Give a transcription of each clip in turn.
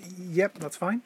Yep, that's fine.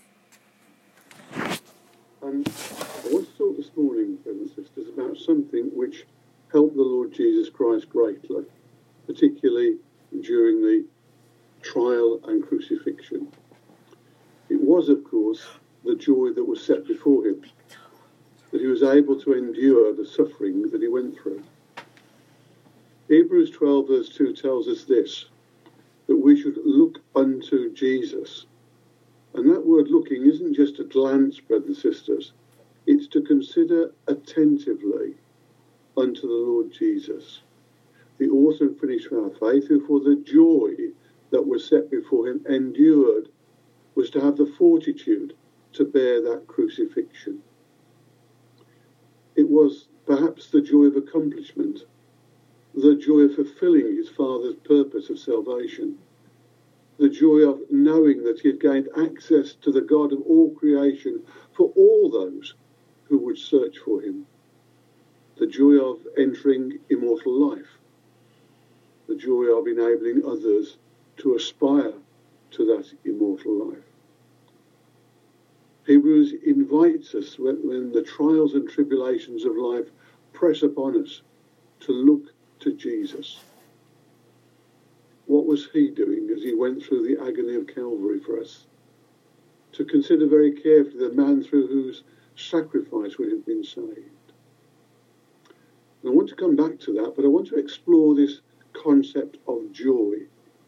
I want to talk this morning, brothers and sisters, about something which helped the Lord Jesus Christ greatly, particularly during the trial and crucifixion. It was, of course, the joy that was set before him, that he was able to endure the suffering that he went through. Hebrews 12 verse 2 tells us this, that we should look unto Jesus. And that word looking isn't just a glance, brothers and sisters. It's to consider attentively unto the Lord Jesus, the author and finisher of our faith, who for the joy that was set before him endured, was to have the fortitude to bear that crucifixion. It was perhaps the joy of accomplishment, the joy of fulfilling his Father's purpose of salvation, the joy of knowing that he had gained access to the God of all creation for all those who would search for him, the joy of entering immortal life, the joy of enabling others to aspire to that immortal life. Hebrews invites us, when the trials and tribulations of life press upon us, to look to Jesus. What was he doing as he went through the agony of Calvary for us? To consider very carefully the man through whose sacrifice we have been saved. And I want to come back to that, but I want to explore this concept of joy.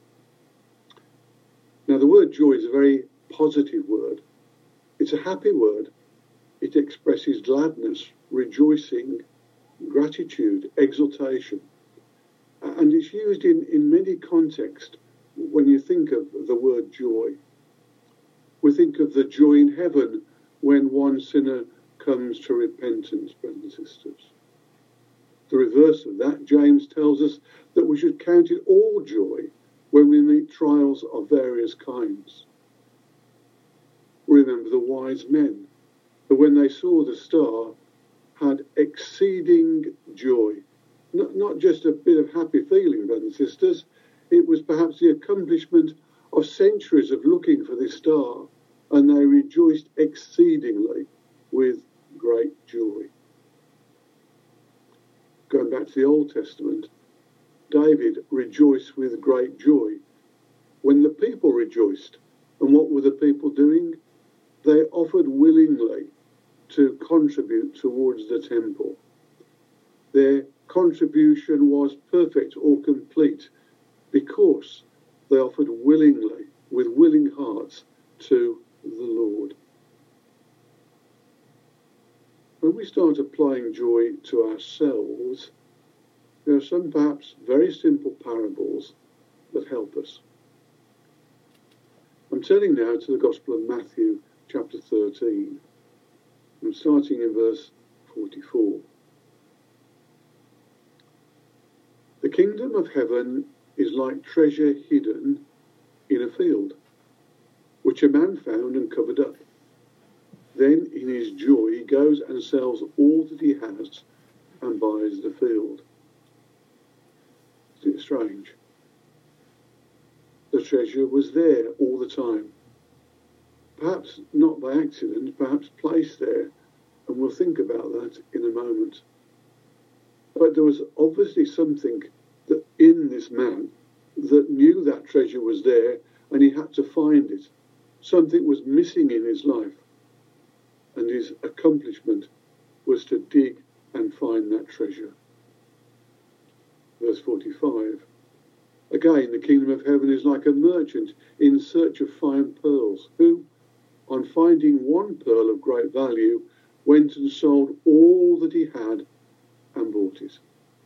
Now, the word joy is a very positive word. It's a happy word. It expresses gladness, rejoicing, gratitude, exultation. And it's used in many contexts when you think of the word joy. We think of the joy in heaven when one sinner comes to repentance, brothers and sisters. The reverse of that, James tells us that we should count it all joy when we meet trials of various kinds. Remember the wise men, who when they saw the star had exceeding joy. Not just a bit of happy feeling, brothers and sisters. It was perhaps the accomplishment of centuries of looking for this star, and they rejoiced exceedingly with great joy. Going back to the Old Testament, David rejoiced with great joy when the people rejoiced. And what were the people doing? They offered willingly to contribute towards the temple. Their contribution was perfect or complete because they offered willingly, with willing hearts, to the Lord. When we start applying joy to ourselves, there are some perhaps very simple parables that help us. I'm turning now to the Gospel of Matthew, chapter 13. I'm starting in verse 44. The kingdom of heaven is like treasure hidden in a field, which a man found and covered up. Then in his joy he goes and sells all that he has and buys the field. Isn't it strange? The treasure was there all the time. Perhaps not by accident, perhaps placed there, and we'll think about that in a moment. But there was obviously something that in this man that knew that treasure was there, and he had to find it. Something was missing in his life, and his accomplishment was to dig and find that treasure. Verse 45. Again, the kingdom of heaven is like a merchant in search of fine pearls, who, on finding one pearl of great value, went and sold all that he had and bought it.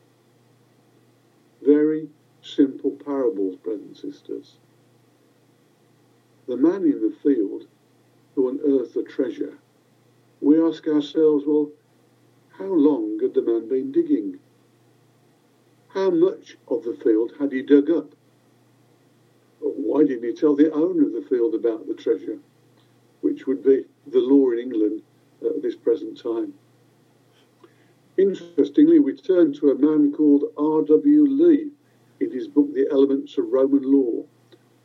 Very simple parables, brothers and sisters. The man in the field who unearthed the treasure, we ask ourselves, well, how long had the man been digging? How much of the field had he dug up? Why didn't he tell the owner of the field about the treasure, which would be the law in England at this present time? Interestingly, we turn to a man called R.W. Lee in his book, The Elements of Roman Law,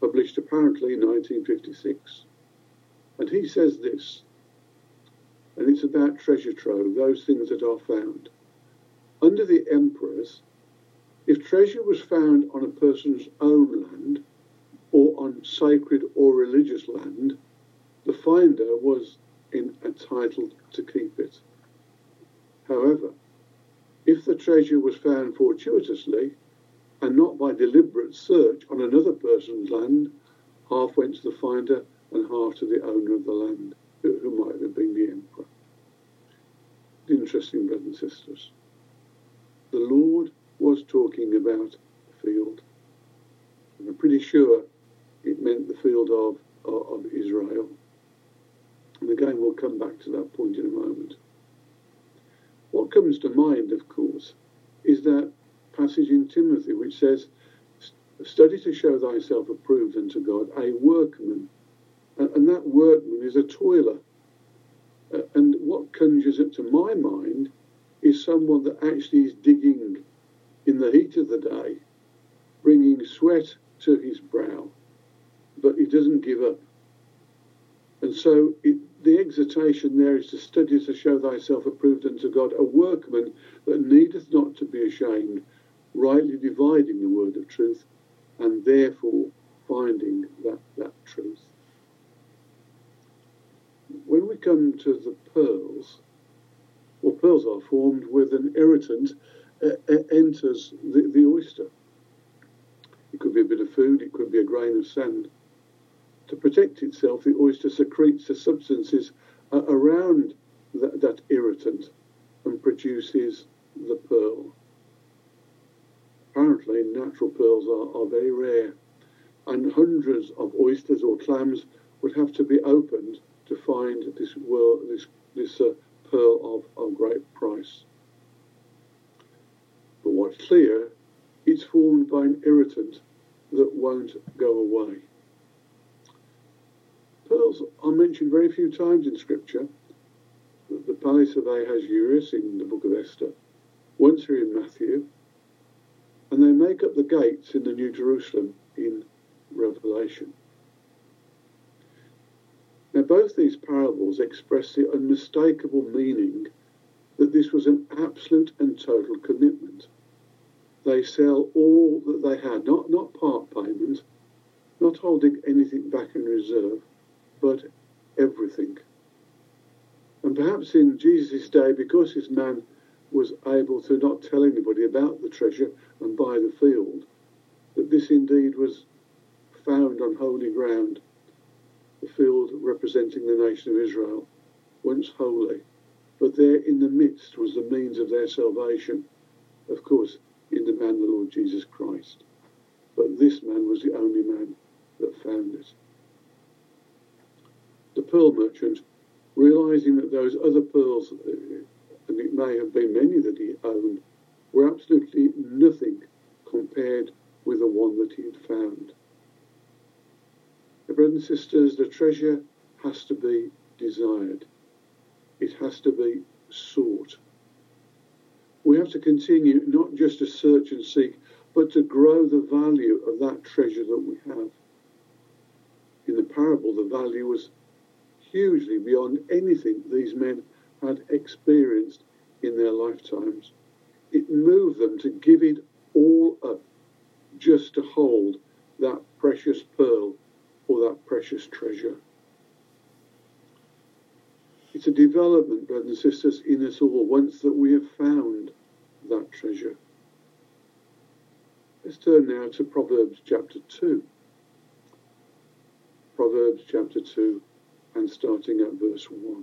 published apparently in 1956. And he says this, and it's about treasure trove, those things that are found. Under the emperors, if treasure was found on a person's own land or on sacred or religious land, the finder was entitled to keep it. However, if the treasure was found fortuitously and not by deliberate search on another person's land, half went to the finder and half to the owner of the land, who might have been the emperor. Interesting, brothers and sisters. The Lord was talking about the field. And I'm pretty sure it meant the field of Israel. And again, we'll come back to that point in a moment. What comes to mind, of course, is that passage in Timothy which says, study to show thyself approved unto God, a workman. And that workman is a toiler. And what conjures up to my mind is someone that actually is digging in the heat of the day, bringing sweat to his brow, but he doesn't give up. And so the exhortation there is to study to show thyself approved unto God, a workman that needeth not to be ashamed, rightly dividing the word of truth, and therefore finding that truth. When we come to the pearls, well, pearls are formed with an irritant enters the oyster. It could be a bit of food, it could be a grain of sand. To protect itself, the oyster secretes the substances around that irritant and produces the pearl. Apparently, natural pearls are very rare, and hundreds of oysters or clams would have to be opened to find this pearl of great price. But what's clear, it's formed by an irritant that won't go away. Pearls are mentioned very few times in Scripture. The palace of Ahasuerus in the book of Esther, once here in Matthew, and they make up the gates in the New Jerusalem in Revelation. Now, both these parables express the unmistakable meaning that this was an absolute and total commitment. They sell all that they had, not part payment, not holding anything back in reserve, but everything. And perhaps in Jesus' day, because this man was able to not tell anybody about the treasure and buy the field, that this indeed was found on holy ground, the field representing the nation of Israel, once holy, but there in the midst was the means of their salvation, of course, in the man, the Lord Jesus Christ. But this man was the only man that found it. The pearl merchant, realising that those other pearls, and it may have been many that he owned, were absolutely nothing compared with the one that he had found. Brothers and sisters, the treasure has to be desired. It has to be sought. We have to continue not just to search and seek, but to grow the value of that treasure that we have. In the parable, the value was hugely beyond anything these men had experienced in their lifetimes. It moved them to give it all up just to hold that precious pearl or that precious treasure. It's a development, brothers and sisters, in us all, once that we have found that treasure. Let's turn now to Proverbs chapter 2. Proverbs chapter 2, and starting at verse 1.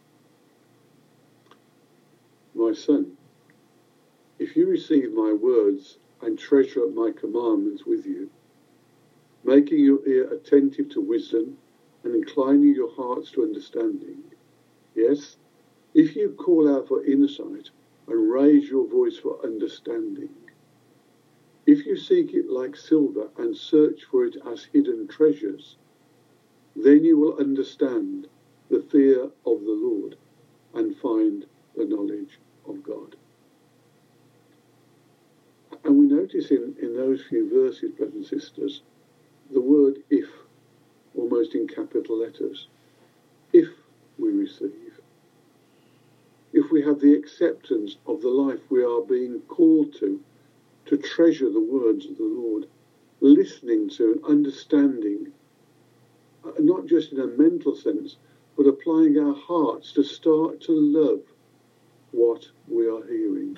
My son, if you receive my words and treasure up my commandments with you, making your ear attentive to wisdom and inclining your hearts to understanding, yes, if you call out for insight and raise your voice for understanding, if you seek it like silver and search for it as hidden treasures, then you will understand the fear of the Lord and find the knowledge of God. And we notice in those few verses, brothers and sisters, the word if, almost in capital letters. If we receive, if we have the acceptance of the life we are being called to treasure the words of the Lord, listening to and understanding, not just in a mental sense, but applying our hearts to start to love what we are hearing.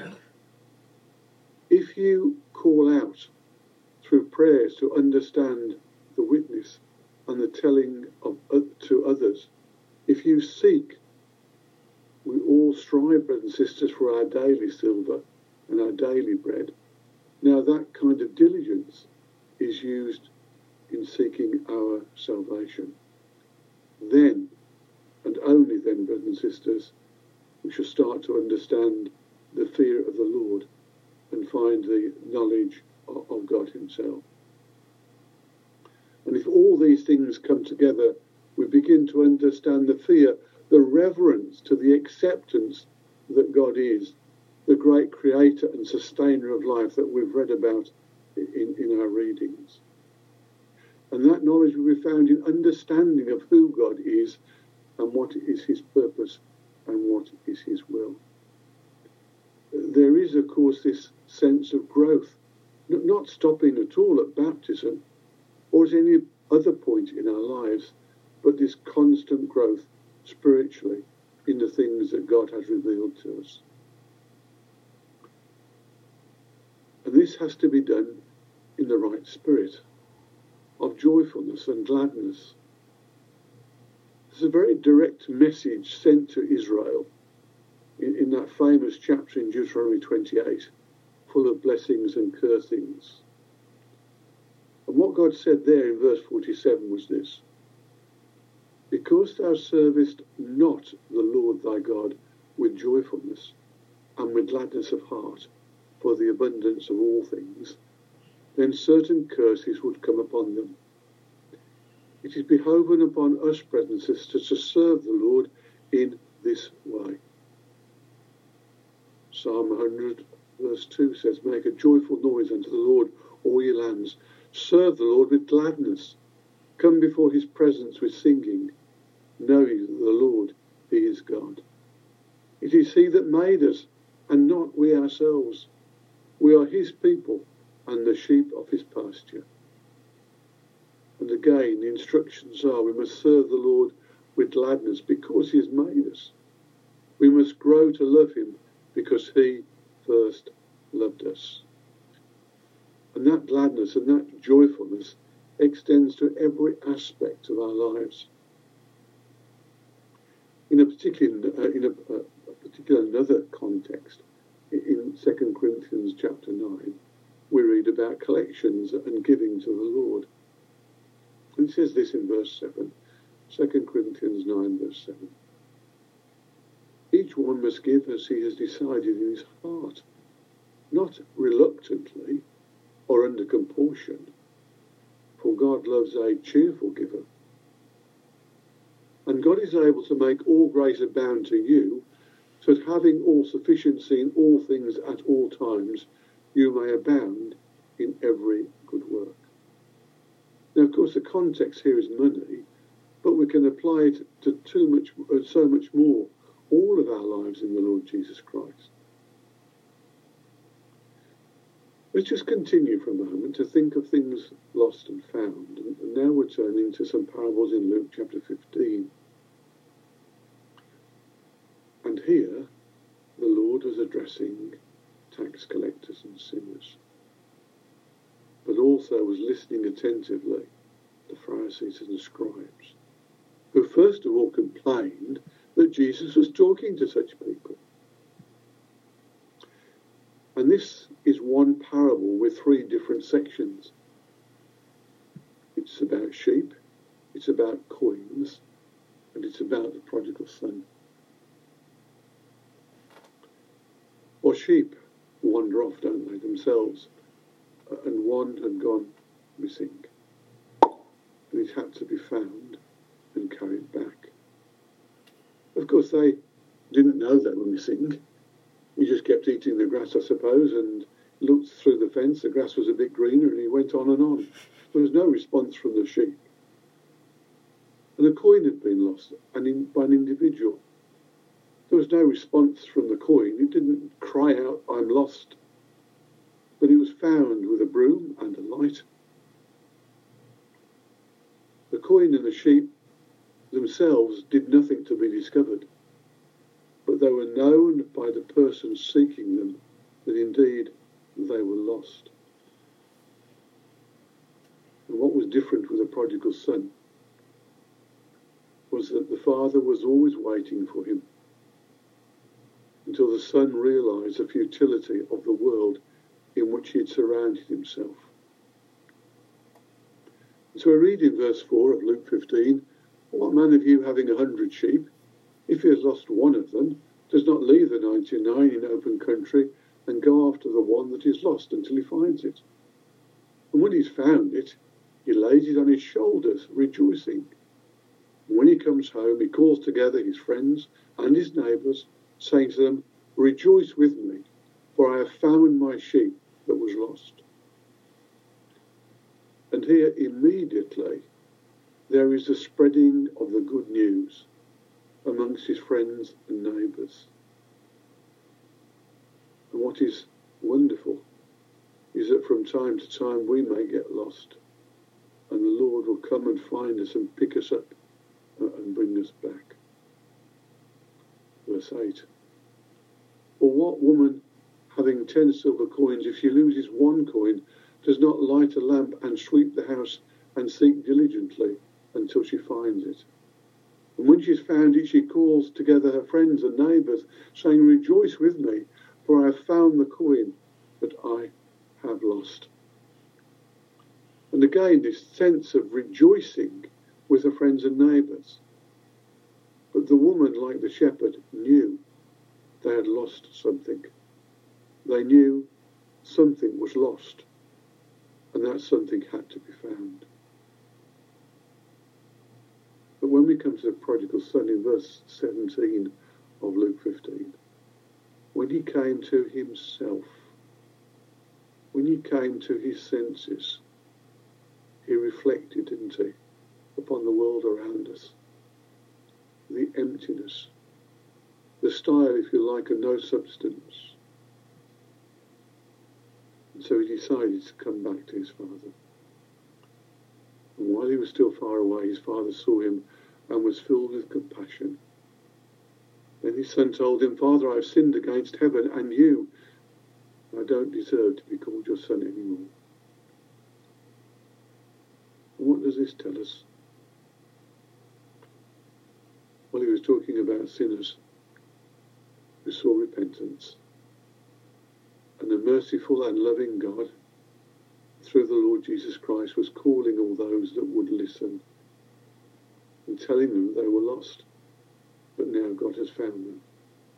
If you call out through prayers to understand the witness and the telling of to others, if you seek, we all strive, brothers and sisters, for our daily silver and our daily bread. Now that kind of diligence is used in seeking our salvation. Then, and only then, brothers and sisters, we shall start to understand the fear of the Lord and find the knowledge of God himself. And if all these things come together, we begin to understand the fear, the reverence to the acceptance that God is, the great creator and sustainer of life that we've read about in our readings. And that knowledge will be found in understanding of who God is and what is his purpose and what is his will. There is, of course, this sense of growth, not stopping at all at baptism or at any other point in our lives, but this constant growth spiritually in the things that God has revealed to us. And this has to be done in the right spirit of joyfulness and gladness. There's a very direct message sent to Israel in that famous chapter in Deuteronomy 28, full of blessings and cursings. And what God said there in verse 47 was this: because thou servest not the Lord thy God with joyfulness and with gladness of heart for the abundance of all things, then certain curses would come upon them. It is behoven upon us, brothers and sisters, to serve the Lord in this way. Psalm 100 verse 2 says, make a joyful noise unto the Lord, all ye lands. Serve the Lord with gladness. Come before his presence with singing. Know ye that the Lord, he is God. It is he that made us, and not we ourselves. We are his people, and the sheep of his pasture. And again, the instructions are, we must serve the Lord with gladness because he has made us. We must grow to love him because he first loved us. And that gladness and that joyfulness extends to every aspect of our lives. In a particular another context, in 2 Corinthians chapter 9, we read about collections and giving to the Lord. And it says this in verse 7, 2 Corinthians 9 verse 7. Each one must give as he has decided in his heart, not reluctantly or under compulsion, for God loves a cheerful giver. And God is able to make all grace abound to you, so that having all sufficiency in all things at all times, you may abound in every good work. Now, of course, the context here is money, but we can apply it to so much more, all of our lives in the Lord Jesus Christ. Let's just continue for a moment to think of things lost and found. And now we're turning to some parables in Luke chapter 15. And here, the Lord was addressing tax collectors and sinners, but also was listening attentively to the Pharisees and the scribes, who first of all complained that Jesus was talking to such people. And this is one parable with three different sections. It's about sheep, it's about coins, and it's about the prodigal son. Or sheep wander off, don't they, themselves? And one had gone missing. And it had to be found and carried back. Of course, they didn't know they were missing. He just kept eating the grass, I suppose, and looked through the fence. The grass was a bit greener, and he went on and on. There was no response from the sheep. And a coin had been lost by an individual. There was no response from the coin. It didn't cry out, "I'm lost." But it was found with a broom and a light. The coin and the sheep themselves did nothing to be discovered, but they were known by the person seeking them that indeed they were lost. And what was different with the prodigal son was that the father was always waiting for him until the son realised the futility of the world in which he had surrounded himself. And so we read in verse 4 of Luke 15, "What man of you having 100 sheep, if he has lost one of them, does not leave the 99 in open country and go after the one that is lost until he finds it? And when he's found it, he lays it on his shoulders, rejoicing. And when he comes home, he calls together his friends and his neighbours, saying to them, 'Rejoice with me, for I have found my sheep that was lost.'" And here immediately there is the spreading of the good news amongst his friends and neighbours. And what is wonderful is that from time to time we may get lost, and the Lord will come and find us and pick us up and bring us back. Verse 8. "Or what woman having 10 silver coins, if she loses one coin, does not light a lamp and sweep the house and seek diligently until she finds it? And when she's found it, she calls together her friends and neighbours, saying, 'Rejoice with me, for I have found the coin that I have lost.'" And again, this sense of rejoicing with her friends and neighbours. But the woman, like the shepherd, knew they had lost something. They knew something was lost, and that something had to be found. But when we come to the prodigal son in verse 17 of Luke 15, when he came to himself, when he came to his senses, he reflected, didn't he, upon the world around us, the emptiness, the style, if you like, of no substance. And so he decided to come back to his father. And while he was still far away, his father saw him and was filled with compassion. Then his son told him, "Father, I have sinned against heaven and you. I don't deserve to be called your son anymore." And what does this tell us? Well, he was talking about sinners who saw repentance. And the merciful and loving God, through the Lord Jesus Christ, was calling all those that would listen and telling them they were lost. But now God has found them.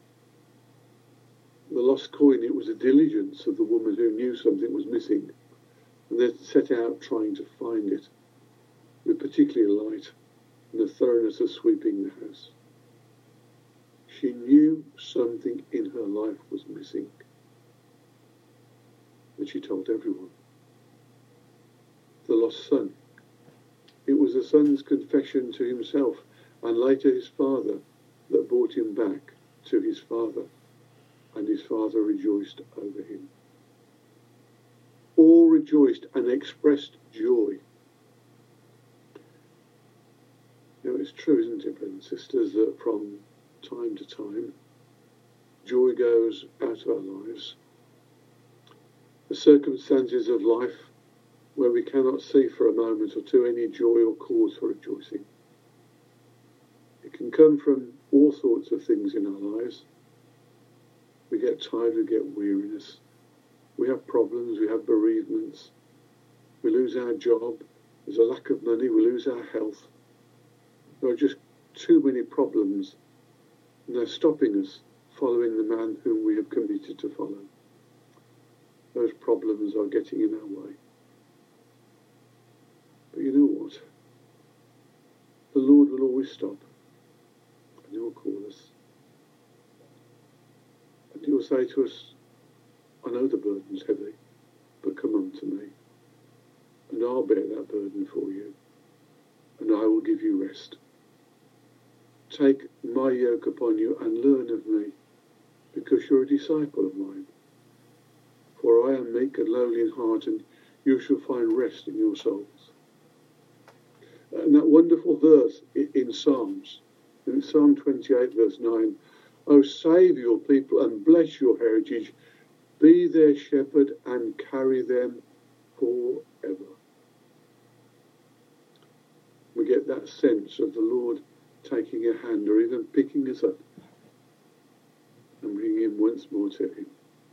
The lost coin, it was the diligence of the woman who knew something was missing and then set out trying to find it with particular light and the thoroughness of sweeping the house. She knew something in her life was missing, and she told everyone. The lost son. It was the son's confession to himself and later his father that brought him back to his father, and his father rejoiced over him. All rejoiced and expressed joy. You know, it's true, isn't it, brothers and sisters, that from time to time, joy goes out of our lives. The circumstances of life where we cannot see for a moment or two any joy or cause for rejoicing. It can come from all sorts of things in our lives. We get tired, we get weariness. We have problems, we have bereavements. We lose our job, there's a lack of money, we lose our health. There are just too many problems, and they're stopping us following the man whom we have committed to follow. Those problems are getting in our way. But you know what? The Lord will always stop, and He will call us. And He will say to us, "I know the burden's heavy, but come unto me." and I'll bear that burden for you, and I will give you rest. Take my yoke upon you and learn of me, because you're a disciple of mine. For I am meek and lowly in heart, and you shall find rest in your souls. And that wonderful verse in Psalms, in Psalm 28, verse 9, O save your people and bless your heritage, be their shepherd and carry them forever. We get that sense of the Lord taking a hand or even picking us up and bringing him once more to him.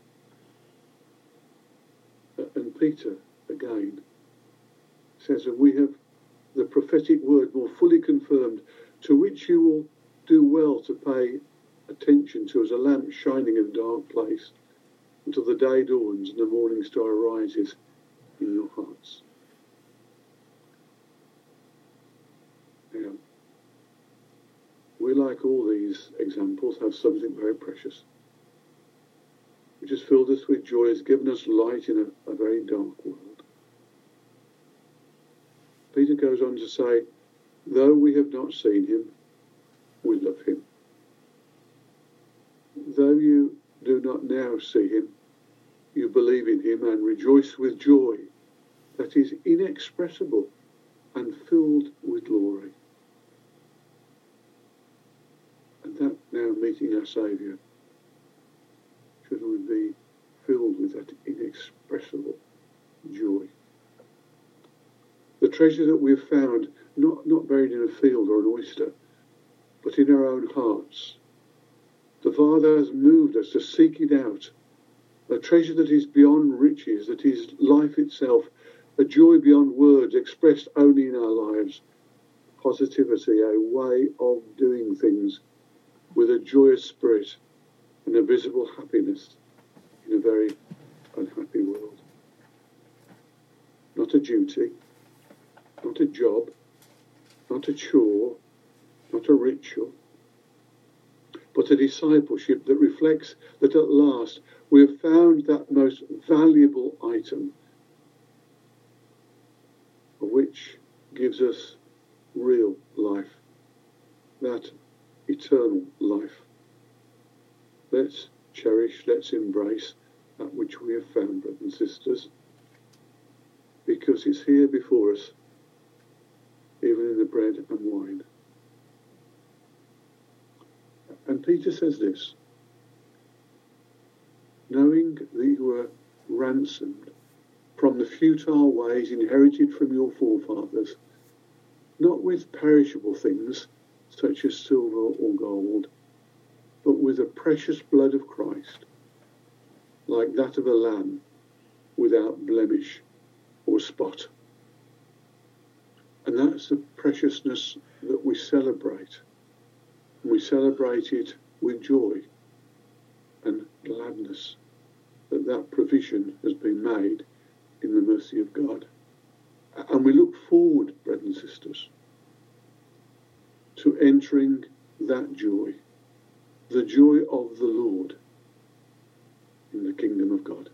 And Peter, again, says, and we have the prophetic word more fully confirmed, to which you will do well to pay attention to as a lamp shining in a dark place until the day dawns and the morning star rises in your hearts. Now, we, like all these examples, have something very precious, which has filled us with joy, has given us light in a very dark world. Peter goes on to say, though we have not seen him, we love him. Though you do not now see him, you believe in him and rejoice with joy that is inexpressible and filled with glory. And that now meeting our Saviour, should we be filled with that inexpressible joy. The treasure that we've found, not buried in a field or an oyster, but in our own hearts. The Father has moved us to seek it out. A treasure that is beyond riches, that is life itself, a joy beyond words expressed only in our lives. Positivity, a way of doing things with a joyous spirit and a visible happiness in a very unhappy world. Not a duty, not a job, not a chore, not a ritual, but a discipleship that reflects that at last we have found that most valuable item, which gives us real life, that eternal life. Let's cherish, let's embrace that which we have found, brothers and sisters, because it's here before us, even in the bread and wine. And Peter says this, knowing that you were ransomed from the futile ways inherited from your forefathers, not with perishable things such as silver or gold, but with the precious blood of Christ, like that of a lamb without blemish or spot. And that's the preciousness that we celebrate. And we celebrate it with joy and gladness that that provision has been made in the mercy of God. And we look forward, brothers and sisters, to entering that joy, the joy of the Lord in the kingdom of God.